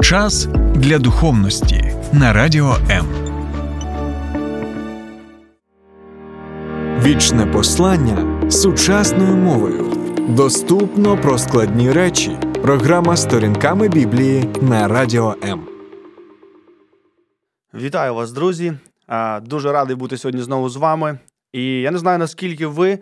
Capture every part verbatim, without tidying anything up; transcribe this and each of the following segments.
Час для духовності на Радіо М. Вічне послання сучасною мовою. Доступно про складні речі. Програма «Сторінками Біблії» на Радіо М. Вітаю вас, друзі. Дуже радий бути сьогодні знову з вами. І я не знаю, наскільки ви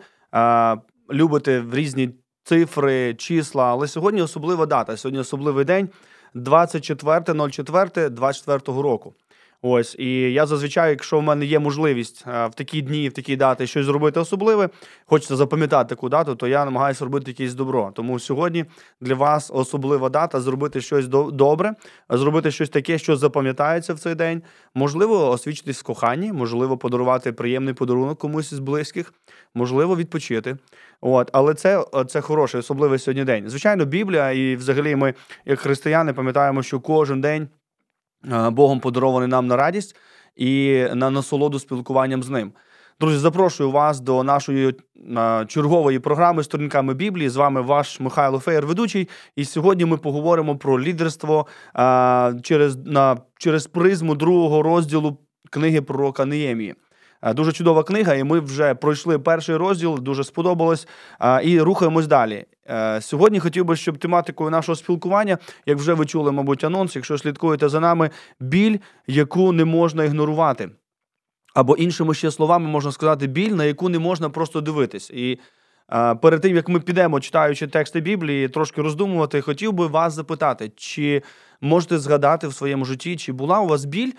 любите різні цифри, числа, але сьогодні особлива дата, сьогодні особливий день, двадцять четверте четверте двадцять четвертого року. Ось, і я зазвичай, якщо в мене є можливість в такі дні, в такі дати щось зробити особливе, хочеться запам'ятати таку дату, то я намагаюся робити якесь добро. Тому сьогодні для вас особлива дата зробити щось добре, зробити щось таке, що запам'ятається в цей день. Можливо, освідчитись в коханні, можливо, подарувати приємний подарунок комусь із близьких, можливо, відпочити. От, але це, це хороший, особливий сьогодні день. Звичайно, Біблія і взагалі ми, як християни, пам'ятаємо, що кожен день Богом подарований нам на радість і на насолоду спілкуванням з Ним. Друзі, запрошую вас до нашої а, чергової програми «Сторінками Біблії». З вами ваш Михайло Феєр, ведучий. І сьогодні ми поговоримо про лідерство а, через, на, через призму другого розділу книги пророка Неємії. Дуже чудова книга, і ми вже пройшли перший розділ, дуже сподобалось, і рухаємось далі. Сьогодні хотів би, щоб тематикою нашого спілкування, як вже ви чули, мабуть, анонс, якщо слідкуєте за нами, біль, яку не можна ігнорувати. Або іншими ще словами можна сказати, біль, на яку не можна просто дивитись. І перед тим, як ми підемо, читаючи тексти Біблії, трошки роздумувати, хотів би вас запитати, чи можете згадати в своєму житті, чи була у вас біль,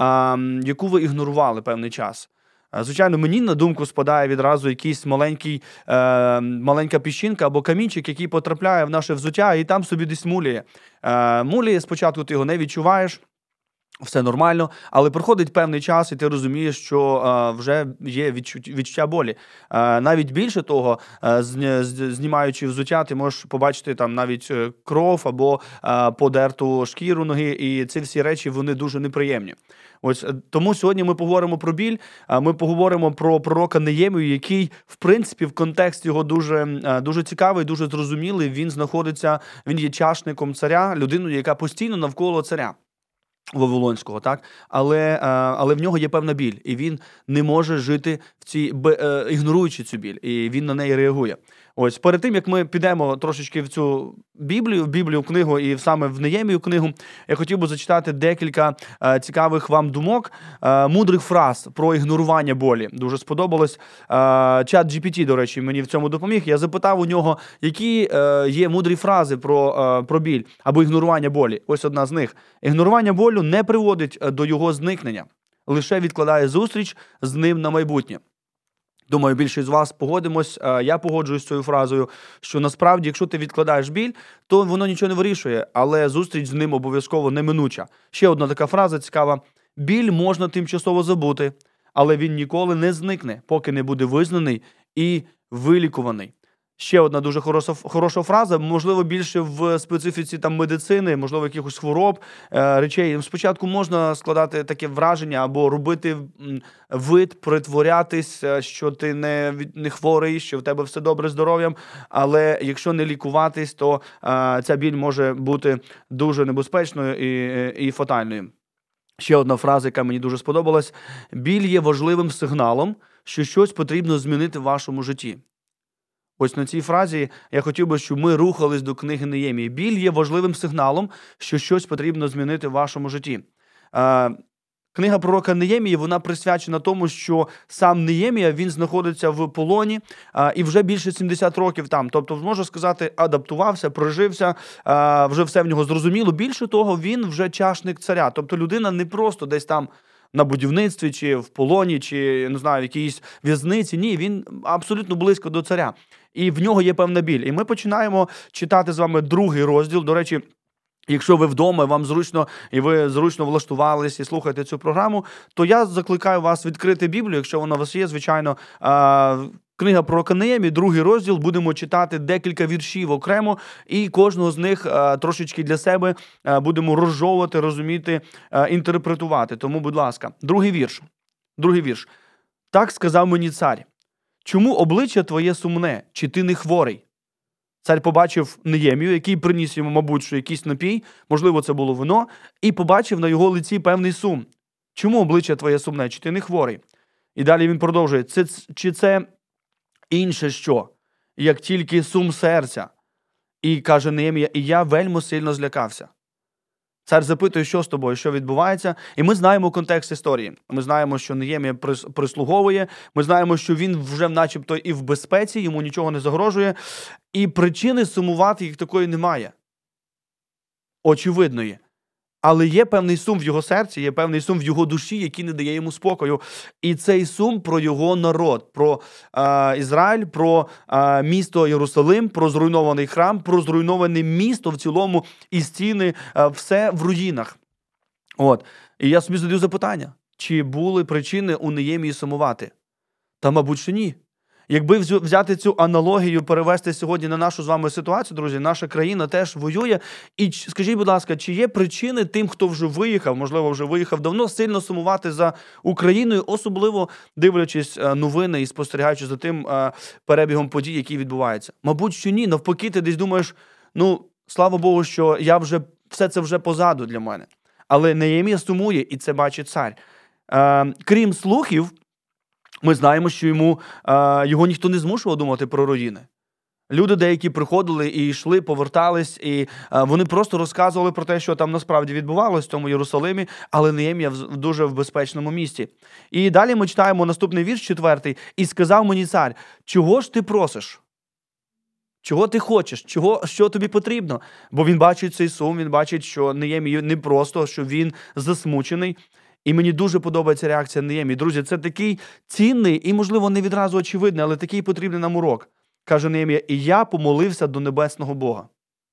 яку ви ігнорували певний час? Звичайно, мені на думку спадає відразу якийсь маленький, е, маленька піщинка або камінчик, який потрапляє в наше взуття і там собі десь муляє. Е, муляє, спочатку ти його не відчуваєш, все нормально, але проходить певний час, і ти розумієш, що е, вже є відчуття, відчуття болі. Е, навіть більше того, е, з, з, знімаючи взуття, ти можеш побачити там навіть кров або е, подерту шкіру ноги, і ці всі речі, вони дуже неприємні. Ось тому сьогодні ми поговоримо про біль, ми поговоримо про пророка Неємію, який, в принципі, в контексті його дуже, дуже цікавий, дуже зрозумілий. Він знаходиться, він є чашником царя, людиною, яка постійно навколо царя Вавилонського, так? Але, але в нього є певна біль, і він не може жити в цій, ігноруючи цю біль, і він на неї реагує. Ось, перед тим, як ми підемо трошечки в цю Біблію, в Біблію книгу і саме в Неємію книгу, я хотів би зачитати декілька е, цікавих вам думок, е, мудрих фраз про ігнорування болі. Дуже сподобалось. Е, чат джі пі ті, до речі, мені в цьому допоміг. Я запитав у нього, які е, є мудрі фрази про, е, про біль або ігнорування болі. Ось одна з них. Ігнорування болю не приводить до його зникнення, лише відкладає зустріч з ним на майбутнє. Думаю, більшість з вас погодимось, я погоджуюсь з цією фразою, що насправді, якщо ти відкладаєш біль, то воно нічого не вирішує, але зустріч з ним обов'язково неминуча. Ще одна така фраза цікава. Біль можна тимчасово забути, але він ніколи не зникне, поки не буде визнаний і вилікуваний. Ще одна дуже хороша, хороша фраза, можливо, більше в специфіці там медицини, можливо, якихось хвороб, е, речей. Спочатку можна складати таке враження або робити вид, притворятись, що ти не, не хворий, що в тебе все добре з здоров'ям, але якщо не лікуватись, то е, ця біль може бути дуже небезпечною і, і фатальною. Ще одна фраза, яка мені дуже сподобалась. Біль є важливим сигналом, що щось потрібно змінити в вашому житті. Ось на цій фразі я хотів би, щоб ми рухались до книги Неємії. Біль є важливим сигналом, що щось потрібно змінити в вашому житті. Е, книга пророка Неємії, вона присвячена тому, що сам Неємія, він знаходиться в полоні е, і вже більше сімдесят років там. Тобто, можна сказати, адаптувався, прожився, е, вже все в нього зрозуміло. Більше того, він вже чашник царя. Тобто людина не просто десь там на будівництві, чи в полоні, чи, не знаю, в якійсь в'язниці. Ні, він абсолютно близько до царя. І в нього є певна біль. І ми починаємо читати з вами другий розділ. До речі, якщо ви вдома, вам зручно, і ви зручно влаштувались і слухаєте цю програму, то я закликаю вас відкрити Біблію, якщо вона у вас є, звичайно. Книга пророка Неємії, другий розділ, будемо читати декілька віршів окремо, і кожного з них а, трошечки для себе а, будемо розжовувати, розуміти, а, інтерпретувати. Тому, будь ласка, другий вірш. Другий вірш. «Так сказав мені цар, чому обличчя твоє сумне, чи ти не хворий? Цар побачив Неємію, який приніс йому, мабуть, що якийсь напій, можливо, це було вино, і побачив на його лиці певний сум. Чому обличчя твоє сумне? Чи ти не хворий? І далі він продовжує. Це, чи це інше що? Як тільки сум серця. І каже Неємія, і я вельми сильно злякався. Цар запитує, що з тобою, що відбувається. І ми знаємо контекст історії. Ми знаємо, що Неємія прислуговує. Ми знаємо, що він вже начебто і в безпеці, йому нічого не загрожує. І причини сумувати їх такої немає. Очевидної. Але є певний сум в його серці, є певний сум в його душі, який не дає йому спокою. І цей сум про його народ, про е, Ізраїль, про е, місто Єрусалим, про зруйнований храм, про зруйноване місто в цілому і стіни, е, все в руїнах. От. І я собі задаю запитання, чи були причини у Неємії сумувати? Та, мабуть, що ні. Якби взяти цю аналогію, перевести сьогодні на нашу з вами ситуацію, друзі, наша країна теж воює. І скажіть, будь ласка, чи є причини тим, хто вже виїхав, можливо, вже виїхав давно, сильно сумувати за Україною, особливо дивлячись новини і спостерігаючи за тим перебігом подій, які відбуваються? Мабуть, що ні. Навпаки, ти десь думаєш, ну, слава Богу, що я вже, все це вже позаду для мене. Але Неємія сумує, і це бачить цар. Крім слухів, ми знаємо, що йому, е, його ніхто не змушував думати про руїни. Люди деякі приходили і йшли, повертались, і е, вони просто розказували про те, що там насправді відбувалося в тому Єрусалимі, але Неємія в дуже в безпечному місці. І далі ми читаємо наступний вірш, четвертий. «І сказав мені цар, чого ж ти просиш? Чого ти хочеш? Чого, що тобі потрібно?» Бо він бачить цей сум, він бачить, що Неємія не просто, що він засмучений. І мені дуже подобається реакція Неємії. Друзі, це такий цінний і, можливо, не відразу очевидний, але такий потрібний нам урок. Каже Неємія, і я помолився до небесного Бога.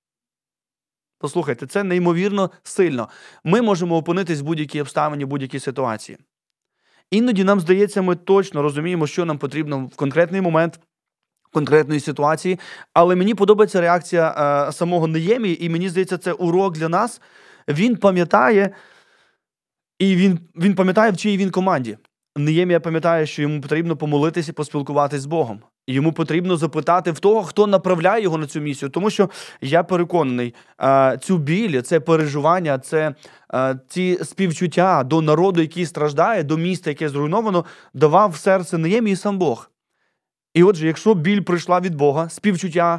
Послухайте, це неймовірно сильно. Ми можемо опинитись в будь-якій обставині, в будь-якій ситуації. Іноді нам здається, ми точно розуміємо, що нам потрібно в конкретний момент, в конкретної ситуації, але мені подобається реакція е, самого Неємії, і мені здається, це урок для нас. Він пам'ятає, І він, він пам'ятає, в чиїй він команді. Неємія пам'ятає, що йому потрібно помолитися і поспілкуватись з Богом. Йому потрібно запитати в того, хто направляє його на цю місію. Тому що, я переконаний, цю біль, це переживання, це ці співчуття до народу, який страждає, до міста, яке зруйновано, давав в серце Неємії сам Бог. І отже, якщо біль прийшла від Бога, співчуття,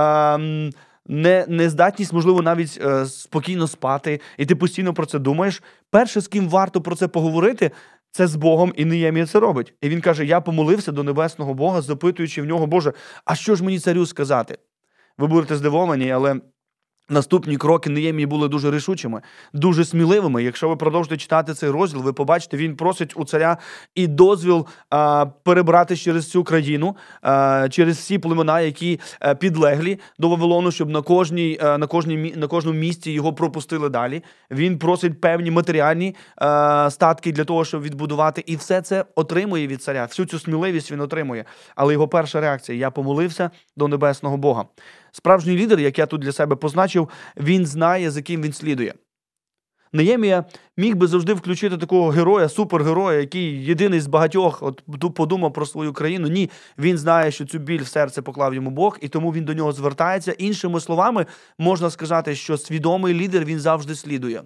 Не, нездатність, можливо, навіть е, спокійно спати, і ти постійно про це думаєш, перше, з ким варто про це поговорити, це з Богом, і Неємія це робить. І він каже, я помолився до небесного Бога, запитуючи в нього, Боже, а що ж мені царю сказати? Ви будете здивовані, але наступні кроки Неємії були дуже рішучими, дуже сміливими. Якщо ви продовжите читати цей розділ, ви побачите, він просить у царя і дозвіл а, перебратись через цю країну, а, через всі племена, які а, підлеглі до Вавилону, щоб на кожній, а, на кожній, на кожному місці його пропустили далі. Він просить певні матеріальні а, статки для того, щоб відбудувати. І все це отримує від царя. Всю цю сміливість він отримує. Але його перша реакція – я помолився до небесного Бога. Справжній лідер, як я тут для себе позначив, він знає, за ким він слідує. Неємія міг би завжди включити такого героя, супергероя, який єдиний з багатьох от, подумав про свою країну. Ні, він знає, що цю біль в серце поклав йому Бог, і тому він до нього звертається. Іншими словами, можна сказати, що свідомий лідер, він завжди слідує.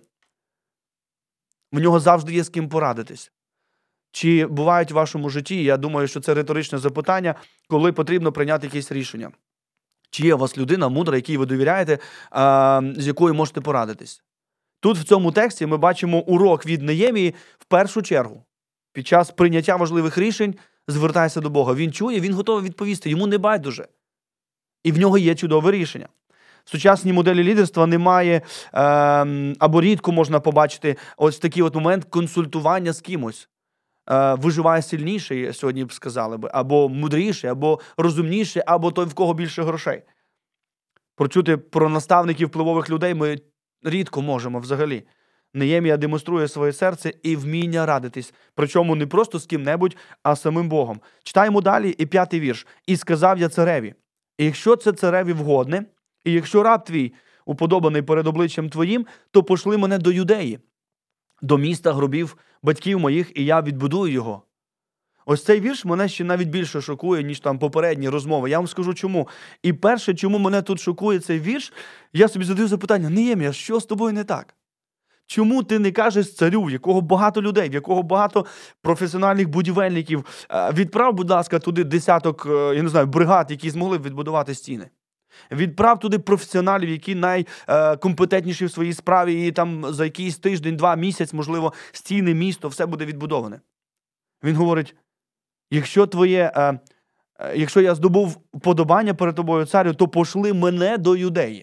В нього завжди є з ким порадитись. Чи бувають в вашому житті, я думаю, що це риторичне запитання, коли потрібно прийняти якесь рішення? Чи є у вас людина мудра, якій ви довіряєте, а, з якою можете порадитись? Тут в цьому тексті ми бачимо урок від Неємії в першу чергу. Під час прийняття важливих рішень звертайся до Бога. Він чує, він готовий відповісти, йому не байдуже. І в нього є чудове рішення. В сучасній моделі лідерства немає, е, або рідко можна побачити ось такий от момент консультування з кимось. Виживає сильніший, сьогодні б сказали би, або мудріший, або розумніший, або той, в кого більше грошей. Прочути про наставників впливових людей ми рідко можемо взагалі. Неємія демонструє своє серце і вміння радитись. Причому не просто з ким-небудь, а самим Богом. Читаємо далі і п'ятий вірш. «І сказав я цареві, і якщо це цареві вгодне, і якщо раб твій уподобаний перед обличчям твоїм, то пошли мене до Юдеї, до міста гробів батьків моїх, і я відбудую його». Ось цей вірш мене ще навіть більше шокує, ніж там попередні розмови. Я вам скажу чому. І перше, чому мене тут шокує цей вірш, я собі задаю запитання: Неємія, що з тобою не так? Чому ти не кажеш царю, в якого багато людей, в якого багато професіональних будівельників, відправ, будь ласка, туди десяток, я не знаю, бригад, які змогли б відбудувати стіни. Відправ туди професіоналів, які найкомпетентніші в своїй справі, і там за якийсь тиждень, два, місяць, можливо, стіни, місто, все буде відбудоване. Він говорить: якщо твоє, е, е, якщо я здобув вподобання перед тобою, царю, то пошли мене до Юдеї.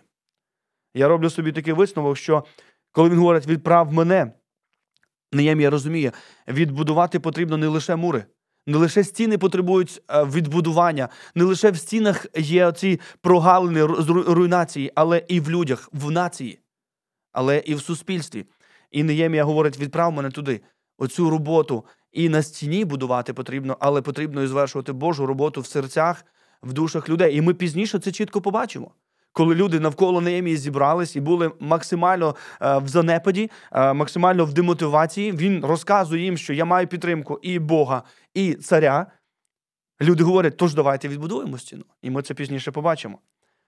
Я роблю собі такий висновок, що коли він говорить «відправ мене», Неємія розуміє, відбудувати потрібно не лише мури, не лише стіни потребують відбудування, не лише в стінах є оці прогалини, руйнації, але і в людях, в нації, але і в суспільстві. І Неємія говорить: відправ мене туди. Оцю роботу і на стіні будувати потрібно, але потрібно і звершувати Божу роботу в серцях, в душах людей. І ми пізніше це чітко побачимо. Коли люди навколо Неємії зібрались і були максимально е, в занепаді, е, максимально в демотивації, він розказує їм, що я маю підтримку і Бога, і царя. Люди говорять: тож давайте відбудуємо стіну. І ми це пізніше побачимо.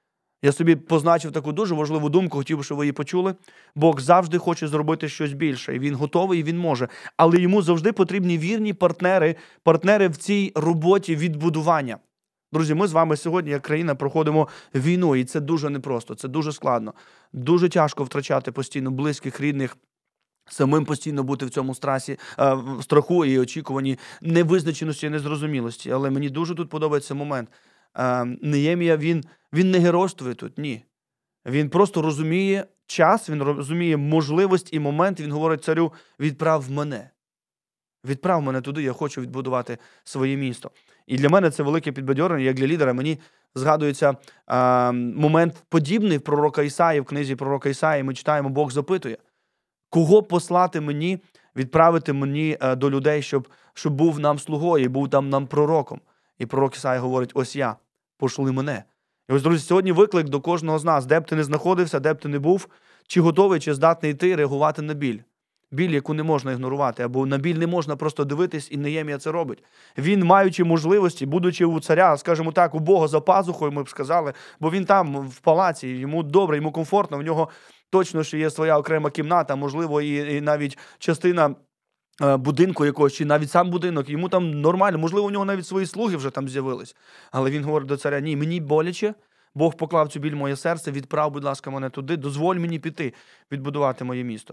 Я собі позначив таку дуже важливу думку, хотів би, щоб ви її почули. Бог завжди хоче зробити щось більше, і він готовий, і він може. Але йому завжди потрібні вірні партнери, партнери в цій роботі відбудування. Друзі, ми з вами сьогодні, як країна, проходимо війну, і це дуже непросто, це дуже складно. Дуже тяжко втрачати постійно близьких, рідних, самим постійно бути в цьому страсі, е, в страху і очікуванні невизначеності і незрозумілості. Але мені дуже тут подобається момент. Е, Неємія, він, він не геройствує тут, ні. Він просто розуміє час, він розуміє можливість і момент, і він говорить царю: відправ мене. Відправ мене туди, я хочу відбудувати своє місто. І для мене це велике підбадьорення, як для лідера. Мені згадується е, момент подібний в пророка Ісаї, в книзі пророка Ісаї. Ми читаємо, Бог запитує: кого послати мені, відправити мені е, до людей, щоб, щоб був нам слугою, і був там нам пророком. І пророк Ісаї говорить: ось я, пошли мене. І ось, друзі, сьогодні виклик до кожного з нас, де б ти не знаходився, де б ти не був, чи готовий, чи здатний ти реагувати на біль. Біль, яку не можна ігнорувати, або на біль не можна просто дивитись, і Неємія це робить. Він, маючи можливості, будучи у царя, скажімо так, у Бога за пазухою, ми б сказали, бо він там, в палаці, йому добре, йому комфортно, в нього точно ще є своя окрема кімната, можливо, і, і навіть частина е, будинку якогось, чи навіть сам будинок, йому там нормально, можливо, у нього навіть свої слуги вже там з'явились. Але він говорить до царя: ні, мені боляче, Бог поклав цю біль в моє серце, відправ, будь ласка, мене туди, дозволь мені піти, відбудувати моє місто.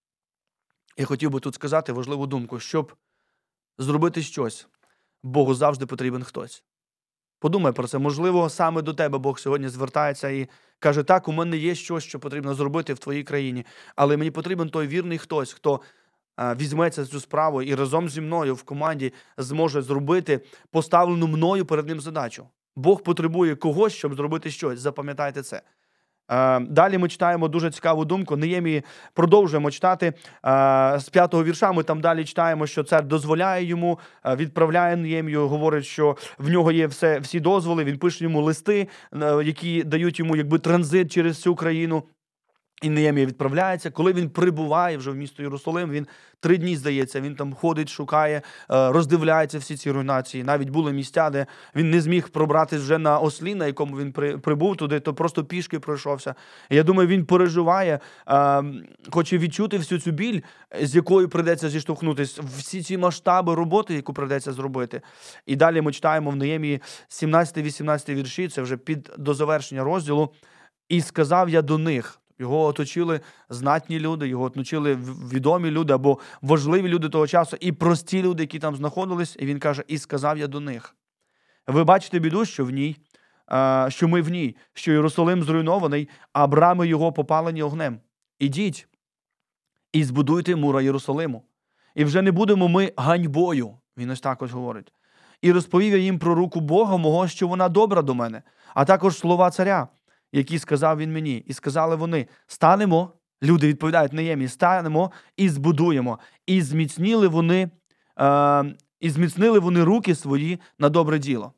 Я хотів би тут сказати важливу думку: щоб зробити щось, Богу завжди потрібен хтось. Подумай про це. Можливо, саме до тебе Бог сьогодні звертається і каже: так, у мене є щось, що потрібно зробити в твоїй країні, але мені потрібен той вірний хтось, хто а, візьметься за цю справу і разом зі мною в команді зможе зробити поставлену мною перед ним задачу. Бог потребує когось, щоб зробити щось. Запам'ятайте це. Далі ми читаємо дуже цікаву думку. Неємії продовжуємо читати з п'ятого вірша. Ми там далі читаємо, що цар дозволяє йому, відправляє Неємію, говорить, що в нього є все, всі дозволи. Він пише йому листи, які дають йому якби транзит через всю країну. І Неємія відправляється. Коли він прибуває вже в місто Єрусалим, він три дні, здається, він там ходить, шукає, роздивляється всі ці руйнації. Навіть були місця, де він не зміг пробратись вже на ослі, на якому він прибув туди, то просто пішки пройшовся. І я думаю, він переживає, хоче відчути всю цю біль, з якою прийдеться зіштовхнутися, всі ці масштаби роботи, яку прийдеться зробити. І далі ми читаємо в Неємії сімнадцятий-вісімнадцятий вірші, це вже під до завершення розділу. «І сказав я до них». Його оточили знатні люди, його оточили відомі люди або важливі люди того часу і прості люди, які там знаходились. І він каже: «І сказав я до них: ви бачите біду, що в ній, що ми в ній, що Єрусалим зруйнований, а брами його попалені огнем. Ідіть і збудуйте мура Єрусалиму. І вже не будемо ми ганьбою». Він ось так ось говорить. «І розповів я їм про руку Бога мого, що вона добра до мене, а також слова царя, які сказав він мені. І сказали вони: станемо, люди відповідають Неємії, станемо і збудуємо. І зміцнили вони, е, і зміцнили вони руки свої на добре діло».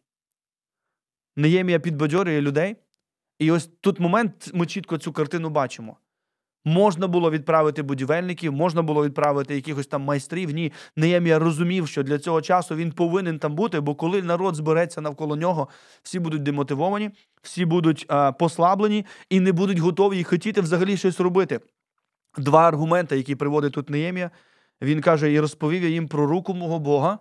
Неємія підбадьорює людей. І ось тут момент, ми чітко цю картину бачимо. Можна було відправити будівельників, можна було відправити якихось там майстрів. Ні, Неємія розумів, що для цього часу він повинен там бути, бо коли народ збереться навколо нього, всі будуть демотивовані, всі будуть а, послаблені і не будуть готові і хотіти взагалі щось робити. Два аргументи, які приводить тут Неємія. Він каже, і розповів я їм про руку мого Бога.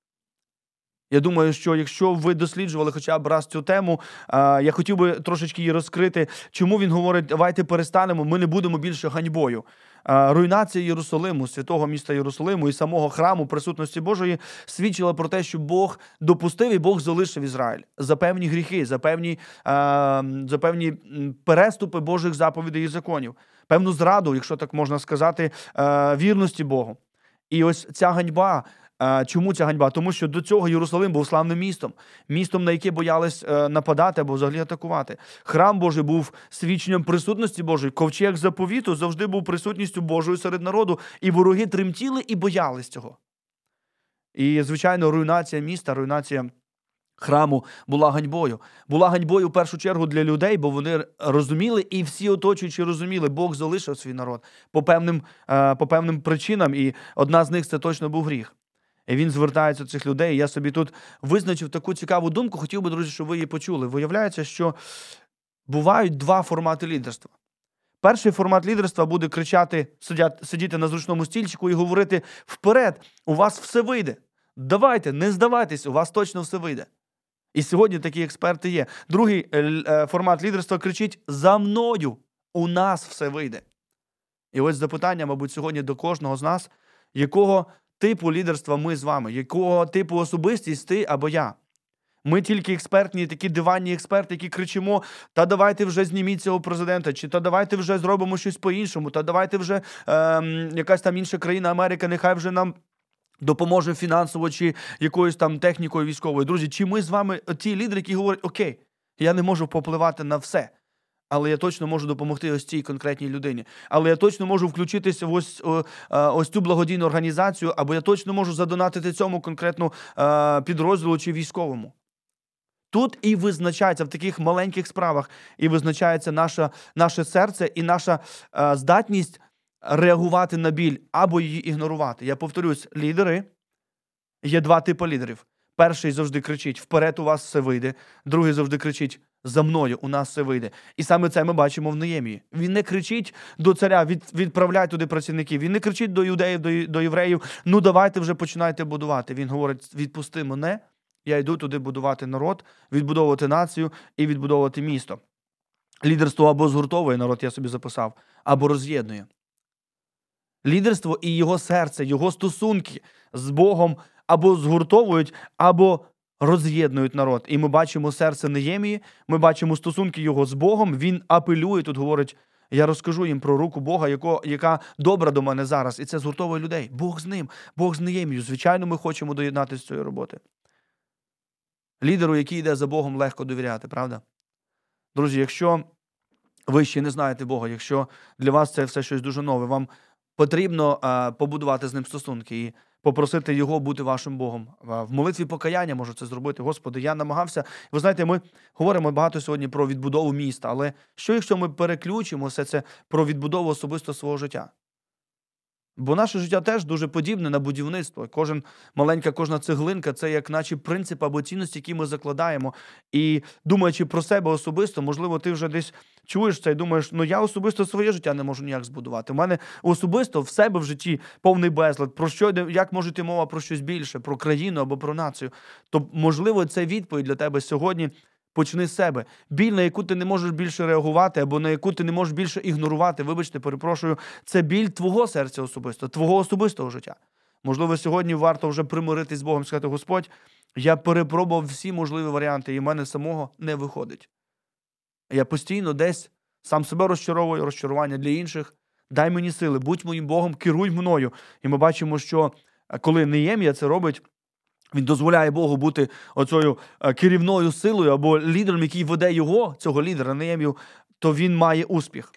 Я думаю, що якщо ви досліджували хоча б раз цю тему, я хотів би трошечки її розкрити. Чому він говорить, давайте перестанемо, ми не будемо більше ганьбою. Руйнація Єрусалиму, святого міста Єрусалиму і самого храму присутності Божої свідчила про те, що Бог допустив і Бог залишив Ізраїль за певні гріхи, за певні, за певні переступи Божих заповідей і законів, певну зраду, якщо так можна сказати, вірності Богу. І ось ця ганьба. Чому ця ганьба? Тому що до цього Єрусалим був славним містом. Містом, на яке боялись нападати або взагалі атакувати. Храм Божий був свідченням присутності Божої. Ковчег заповіту завжди був присутністю Божою серед народу. І вороги тремтіли і боялись цього. І, звичайно, руйнація міста, руйнація храму була ганьбою. Була ганьбою в першу чергу для людей, бо вони розуміли, і всі оточуючі розуміли, Бог залишив свій народ по певним, по певним причинам, і одна з них – це точно був гріх. І він звертається до цих людей. Я собі тут визначив таку цікаву думку, хотів би, друзі, щоб ви її почули. Виявляється, що бувають два формати лідерства. Перший формат лідерства буде кричати, сидіти на зручному стільчику і говорити «Вперед! У вас все вийде! Давайте, не здавайтесь, у вас точно все вийде!» І сьогодні такі експерти є. Другий формат лідерства кричить «За мною! У нас все вийде!» І ось запитання, мабуть, сьогодні до кожного з нас, якого типу лідерства ми з вами, якого типу особистість ти або я. Ми тільки експертні, такі диванні експерти, які кричимо, та давайте вже зніміть цього президента, чи та давайте вже зробимо щось по-іншому, та давайте вже е, якась там інша країна, Америка, нехай вже нам допоможе фінансово, чи якоюсь там технікою військовою. Друзі, чи ми з вами ті лідери, які говорять, окей, я не можу попливати на все, але я точно можу допомогти ось цій конкретній людині. Але я точно можу включитися в ось, ось цю благодійну організацію, або я точно можу задонатити цьому конкретну підрозділу чи військовому. Тут і визначається, в таких маленьких справах, і визначається наша, наше серце і наша здатність реагувати на біль, або її ігнорувати. Я повторюсь, лідери, є два типи лідерів. Перший завжди кричить «Вперед, у вас все вийде». Другий завжди кричить «За мною, у нас все вийде». І саме це ми бачимо в Неємії. Він не кричить до царя від, «Відправляй туди працівників». Він не кричить до юдеїв, до, до євреїв «Ну давайте вже починайте будувати». Він говорить «Відпусти мене, я йду туди будувати народ, відбудовувати націю і відбудовувати місто». Лідерство або згуртовує народ, я собі записав, або роз'єднує. Лідерство і його серце, його стосунки з Богом або згуртовують, або роз'єднують народ. І ми бачимо серце Неємії, ми бачимо стосунки його з Богом, він апелює, тут говорить, я розкажу їм про руку Бога, яко, яка добра до мене зараз. І це згуртовує людей. Бог з ним, Бог з Неємією. Звичайно, ми хочемо доєднатися з цієї роботи. Лідеру, який йде за Богом, легко довіряти, правда? Друзі, якщо ви ще не знаєте Бога, якщо для вас це все щось дуже нове, вам потрібно а, побудувати з ним стосунки і попросити його бути вашим Богом. В молитві покаяння можу це зробити. Господи, я намагався. Ви знаєте, ми говоримо багато сьогодні про відбудову міста, але що, якщо ми переключимо все це про відбудову особисто свого життя? Бо наше життя теж дуже подібне на будівництво. Кожен маленька, кожна цеглинка – це як наче принцип або цінності, які ми закладаємо. І думаючи про себе особисто, можливо, ти вже десь чуєш це і думаєш, ну я особисто своє життя не можу ніяк збудувати. У мене особисто в себе в житті повний безлад. Про що, як може йти мова про щось більше, про країну або про націю? То, можливо, це відповідь для тебе сьогодні. Почни з себе. Біль, на яку ти не можеш більше реагувати, або на яку ти не можеш більше ігнорувати, вибачте, перепрошую, це біль твого серця особисто, твого особистого життя. Можливо, сьогодні варто вже примиритись з Богом, сказати, Господь, я перепробував всі можливі варіанти, і в мене самого не виходить. Я постійно десь сам себе розчаровую, розчарування для інших. Дай мені сили, будь моїм Богом, керуй мною. І ми бачимо, що коли Неємія це робить, він дозволяє Богу бути оцею керівною силою або лідером, який веде його, цього лідера, Неємію, то він має успіх.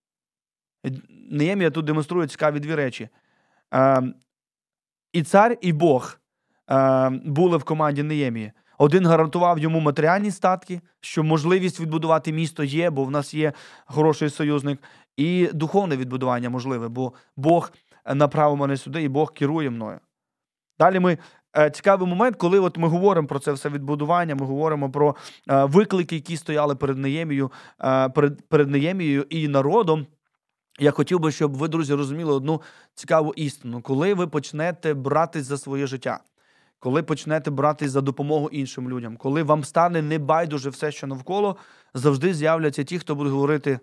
Неємія тут демонструє цікаві дві речі. І цар, і Бог були в команді Неємії. Один гарантував йому матеріальні статки, що можливість відбудувати місто є, бо в нас є хороший союзник, і духовне відбудування можливе, бо Бог направив мене сюди, і Бог керує мною. Далі ми е, цікавий момент, коли от ми говоримо про це все відбудування, ми говоримо про е, виклики, які стояли перед Неємією, е, перед, перед Неємією і народом. Я хотів би, щоб ви, друзі, розуміли одну цікаву істину. Коли ви почнете братись за своє життя, коли почнете братись за допомогу іншим людям, коли вам стане небайдуже все, що навколо, завжди з'являться ті, хто буде говорити,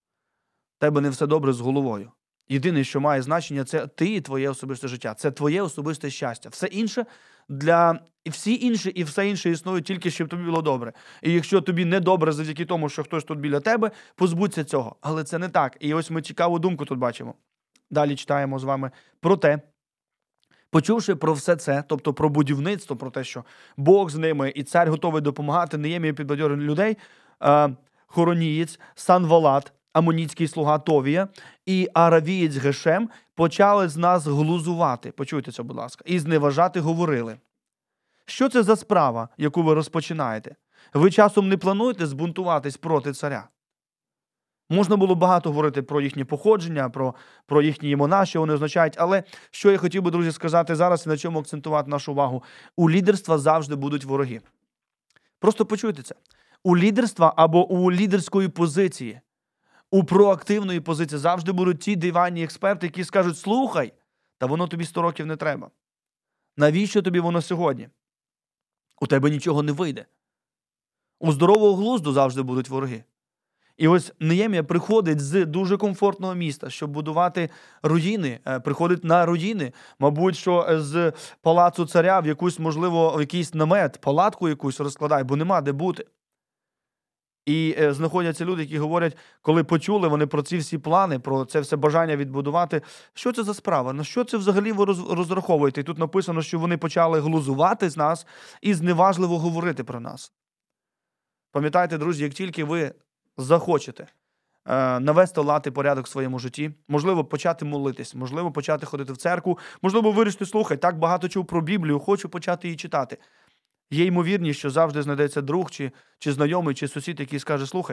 тебе не все добре з головою. Єдине, що має значення, це ти і твоє особисте життя. Це твоє особисте щастя. Все інше для... І всі інші, і все інше існують тільки, щоб тобі було добре. І якщо тобі не добре завдяки тому, що хтось тут біля тебе, позбудься цього. Але це не так. І ось ми цікаву думку тут бачимо. Далі читаємо з вами про те, почувши про все це, тобто про будівництво, про те, що Бог з ними і цар готовий допомагати, Неємія підбадьорив людей, хоронієць, Санвалат, амоніцький слуга Товія і аравієць Гешем почали з нас глузувати. Почуйте це, будь ласка. І зневажати говорили. Що це за справа, яку ви розпочинаєте? Ви часом не плануєте збунтуватись проти царя? Можна було багато говорити про їхнє походження, про, про їхні імена, що вони означають, але що я хотів би, друзі, сказати зараз і на чому акцентувати нашу увагу. У лідерства завжди будуть вороги. Просто почуйте це. У лідерства або у лідерської позиції, у проактивної позиції завжди будуть ті диванні експерти, які скажуть, слухай, та воно тобі сто років не треба. Навіщо тобі воно сьогодні? У тебе нічого не вийде. У здорового глузду завжди будуть вороги. І ось Неємія приходить з дуже комфортного міста, щоб будувати руїни, приходить на руїни, мабуть, що з палацу царя в якусь, можливо, в якийсь намет, палатку якусь розкладає, бо нема де бути. І е, знаходяться люди, які говорять, коли почули вони про ці всі плани, про це все бажання відбудувати, що це за справа, на що це взагалі ви роз, розраховуєте? І тут написано, що вони почали глузувати з нас і зневажливо говорити про нас. Пам'ятайте, друзі, як тільки ви захочете е, навести лад і порядок в своєму житті, можливо, почати молитись, можливо, почати ходити в церкву, можливо, вирішити, слухай, так багато чув про Біблію, хочу почати її читати. Є ймовірність, що завжди знайдеться друг, чи, чи знайомий, чи сусід, який скаже, слухай,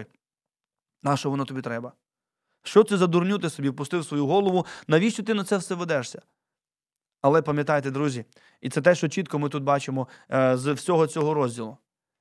на що воно тобі треба? Що це за дурню ти собі впустив в свою голову? Навіщо ти на це все ведешся? Але пам'ятайте, друзі, і це те, що чітко ми тут бачимо е, з всього цього розділу.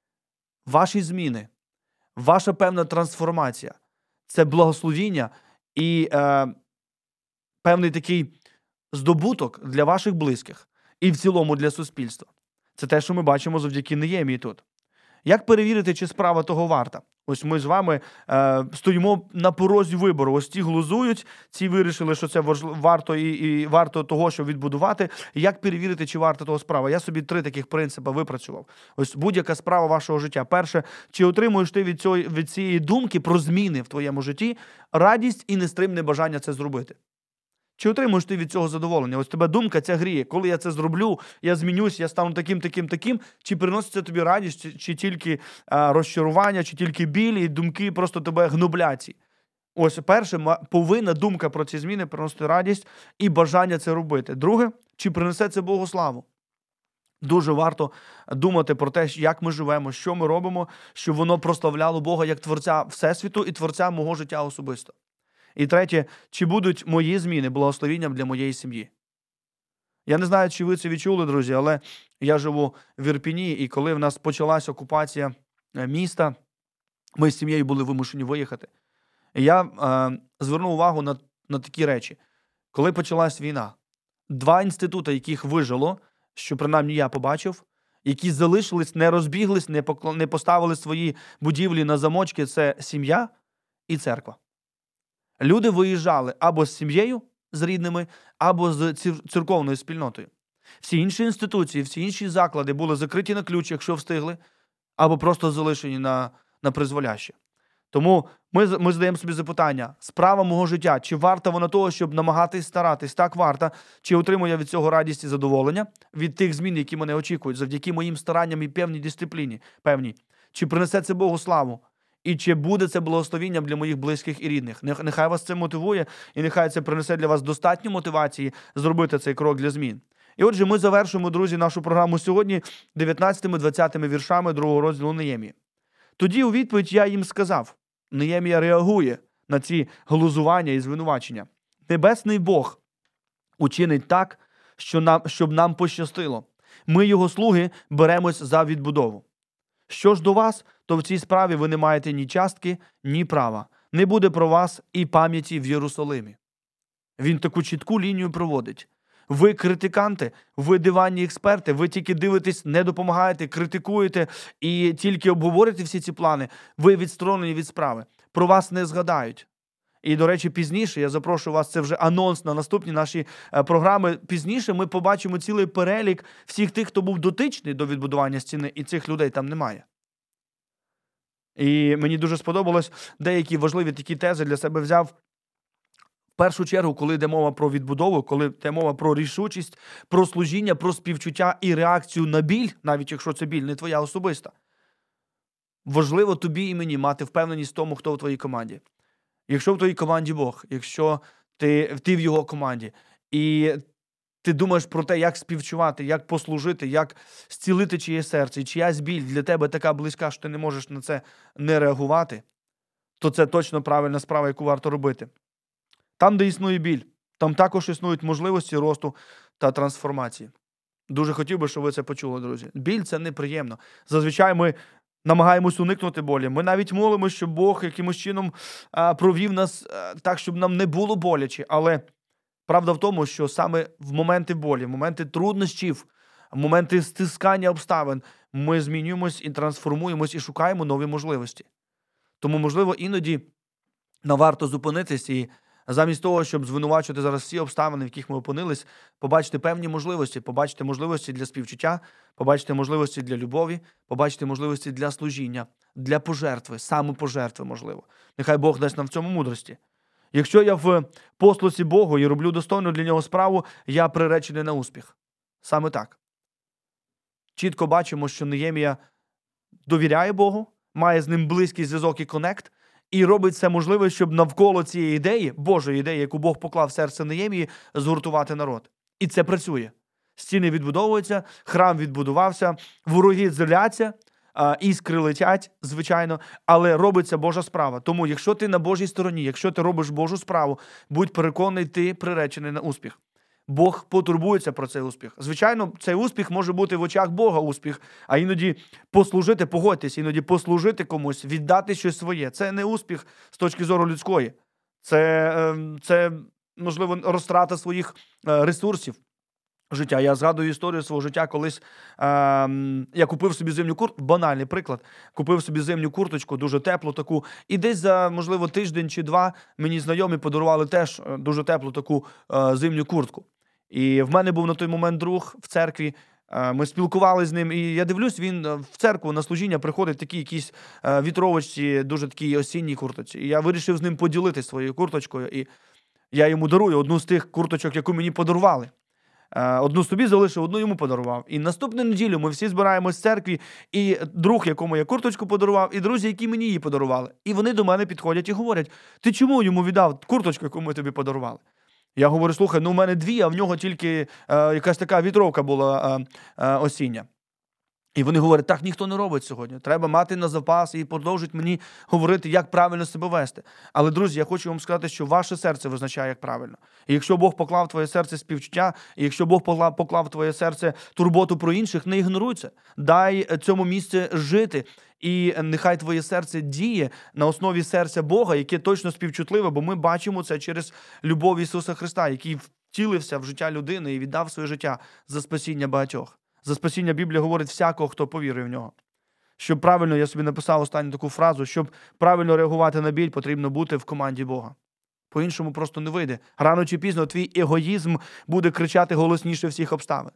Ваші зміни, ваша певна трансформація – це благословіння і е, певний такий здобуток для ваших близьких і в цілому для суспільства. Це те, що ми бачимо завдяки Неємії тут. Як перевірити, чи справа того варта? Ось ми з вами е, стоїмо на порозі вибору. Ось ті глузують, ці вирішили, що це важливо, варто і, і варто того, щоб відбудувати. Як перевірити, чи варта того справа? Я собі три таких принципи випрацював. Ось будь-яка справа вашого життя. Перше, чи отримуєш ти від, цього, від цієї думки про зміни в твоєму житті радість і нестримне бажання це зробити? Чи отримуєш ти від цього задоволення? Ось тебе думка ця гріє. Коли я це зроблю, я змінюсь, я стану таким, таким, таким. Чи приносить це тобі радість, чи, чи тільки а, розчарування, чи тільки біль, і думки просто тебе гнобляться? Ось перше, повинна думка про ці зміни приносити радість і бажання це робити. Друге, чи принесе це Богу славу? Дуже варто думати про те, як ми живемо, що ми робимо, щоб воно прославляло Бога як Творця Всесвіту і Творця мого життя особисто. І третє, чи будуть мої зміни благословенням для моєї сім'ї? Я не знаю, чи ви це відчули, друзі, але я живу в Ірпіні, і коли в нас почалась окупація міста, ми з сім'єю були вимушені виїхати. І я е, звернув увагу на, на такі речі. Коли почалась війна, два інститути, яких вижило, що принаймні я побачив, які залишились, не розбіглись, не, покла... не поставили свої будівлі на замочки, це сім'я і церква. Люди виїжджали або з сім'єю, з рідними, або з церковною спільнотою. Всі інші інституції, всі інші заклади були закриті на ключ, якщо встигли, або просто залишені на, на призволяще. Тому ми, ми задаємо собі запитання, справа мого життя, чи варта вона того, щоб намагатись старатись? Так, варта. Чи отримую я від цього радість і задоволення, від тих змін, які мене очікують, завдяки моїм старанням і певній дисципліні, певній? Чи принесе це Богу славу? І чи буде це благословенням для моїх близьких і рідних? Нехай вас це мотивує, і нехай це принесе для вас достатньо мотивації зробити цей крок для змін. І отже, ми завершуємо, друзі, нашу програму сьогодні дев'ятнадцятими-двадцятими віршами другого розділу Неємії. Тоді у відповідь я їм сказав, Неємія реагує на ці глузування і звинувачення. Небесний Бог учинить так, що нам, щоб нам пощастило. Ми, його слуги, беремось за відбудову. Що ж до вас, то в цій справі ви не маєте ні частки, ні права. Не буде про вас і пам'яті в Єрусалимі. Він таку чітку лінію проводить. Ви критиканти, ви диванні експерти, ви тільки дивитесь, не допомагаєте, критикуєте і тільки обговорюєте всі ці плани. Ви відсторонені від справи. Про вас не згадають. І, до речі, пізніше, я запрошую вас, це вже анонс на наступні наші програми, пізніше ми побачимо цілий перелік всіх тих, хто був дотичний до відбудування стіни, і цих людей там немає. І мені дуже сподобалось, деякі важливі такі тези для себе взяв. В першу чергу, коли йде мова про відбудову, коли йде мова про рішучість, про служіння, про співчуття і реакцію на біль, навіть якщо це біль не твоя особиста. Важливо тобі і мені мати впевненість в тому, хто в твоїй команді. Якщо в твоїй команді Бог, якщо ти, ти в його команді, і ти думаєш про те, як співчувати, як послужити, як зцілити чиєсь серце, і чиясь біль для тебе така близька, що ти не можеш на це не реагувати, то це точно правильна справа, яку варто робити. Там, де існує біль, там також існують можливості росту та трансформації. Дуже хотів би, щоб ви це почули, друзі. Біль – це неприємно. Зазвичай ми намагаємось уникнути болі. Ми навіть молимо, щоб Бог якимось чином а, провів нас а, так, щоб нам не було боляче. Але правда в тому, що саме в моменти болі, в моменти труднощів, в моменти стискання обставин ми змінюємось і трансформуємось і шукаємо нові можливості. Тому, можливо, іноді нам варто зупинитись і замість того, щоб звинувачувати зараз всі обставини, в яких ми опинились, побачити певні можливості, побачити можливості для співчуття, побачити можливості для любові, побачити можливості для служіння, для пожертви, самопожертви, можливо. Нехай Бог дасть нам в цьому мудрості. Якщо я в послусі Богу і роблю достойну для нього справу, я приречений на успіх. Саме так. Чітко бачимо, що Неємія довіряє Богу, має з ним близький зв'язок і конект, і робить все можливе, щоб навколо цієї ідеї, Божої ідеї, яку Бог поклав в серце Неємії, згуртувати народ. І це працює. Стіни відбудовуються, храм відбудувався, вороги зляться, іскри летять, звичайно, але робиться Божа справа. Тому, якщо ти на Божій стороні, якщо ти робиш Божу справу, будь переконаний, ти приречений на успіх. Бог потурбується про цей успіх. Звичайно, цей успіх може бути в очах Бога успіх, а іноді послужити, погодьтесь, іноді послужити комусь, віддати щось своє. Це не успіх з точки зору людської. Це, це можливо, розтрата своїх ресурсів життя. Я згадую історію свого життя, колись е, я купив собі зимню куртку, банальний приклад, купив собі зимню курточку, дуже теплу таку, і десь за, можливо, тиждень чи два мені знайомі подарували теж дуже теплу таку е, зимню куртку. І в мене був на той момент друг в церкві, е, ми спілкувалися з ним, і я дивлюсь, він в церкву на служіння приходить такі якісь е, вітровочці, дуже такі осінні курточці. І я вирішив з ним поділитися своєю курточкою, і я йому дарую одну з тих курточок, яку мені подарували. Одну собі залишив, одну йому подарував. І наступну неділю ми всі збираємось в церкві, і друг, якому я курточку подарував, і друзі, які мені її подарували. І вони до мене підходять і говорять: ти чому йому віддав курточку, яку ми тобі подарували? Я говорю: слухай, ну в мене дві, а в нього тільки е, якась така вітровка була е, е, осіння. І вони говорять: так ніхто не робить сьогодні. Треба мати на запас, і продовжують мені говорити, як правильно себе вести. Але, друзі, я хочу вам сказати, що ваше серце визначає, як правильно. І якщо Бог поклав в твоє серце співчуття, і якщо Бог поклав в твоє серце турботу про інших, не ігноруй це. Дай цьому місце жити. І нехай твоє серце діє на основі серця Бога, яке точно співчутливе, бо ми бачимо це через любов Ісуса Христа, який втілився в життя людини і віддав своє життя за спасіння багатьох. За спасіння Біблія говорить всякого, хто повірує в нього. Щоб правильно, я собі написав останню таку фразу, щоб правильно реагувати на біль, потрібно бути в команді Бога. По-іншому просто не вийде. Рано чи пізно твій егоїзм буде кричати голосніше всіх обставин.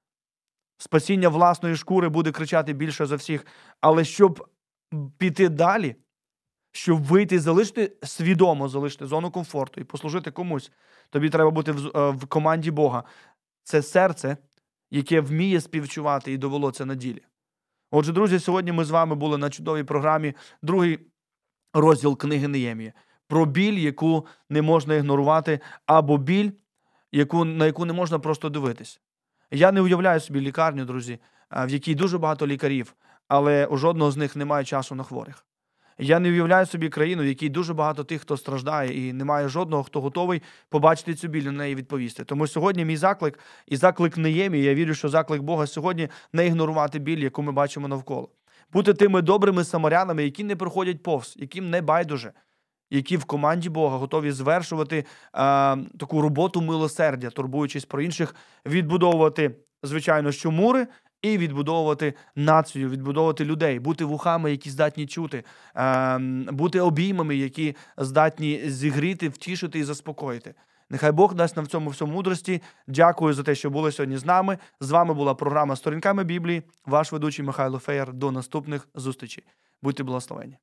Спасіння власної шкури буде кричати більше за всіх. Але щоб піти далі, щоб вийти, залишити, свідомо залишити зону комфорту і послужити комусь, тобі треба бути в, в команді Бога. Це серце, яке вміє співчувати і довело це на ділі. Отже, друзі, сьогодні ми з вами були на чудовій програмі, другий розділ книги Неємії. Про біль, яку не можна ігнорувати, або біль, яку, на яку не можна просто дивитись. Я не уявляю собі лікарню, друзі, в якій дуже багато лікарів, але у жодного з них немає часу на хворих. Я не уявляю собі країну, в якій дуже багато тих, хто страждає, і немає жодного, хто готовий побачити цю біль і на неї відповісти. Тому сьогодні мій заклик, і заклик не є мій, я вірю, що заклик Бога сьогодні не ігнорувати біль, яку ми бачимо навколо. Бути тими добрими самарянами, які не проходять повз, яким не байдуже, які в команді Бога готові звершувати е, таку роботу милосердя, турбуючись про інших, відбудовувати, звичайно, що мури, і відбудовувати націю, відбудовувати людей, бути вухами, які здатні чути, е, бути обіймами, які здатні зігріти, втішити і заспокоїти. Нехай Бог дасть нам в цьому всьому мудрості. Дякую за те, що були сьогодні з нами. З вами була програма «Сторінками Біблії». Ваш ведучий Михайло Феєр. До наступних зустрічей. Будьте благословені.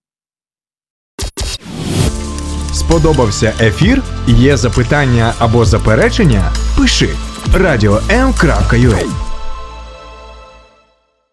Сподобався ефір? Є запитання або заперечення? Пиши радіо ем крапка ю а.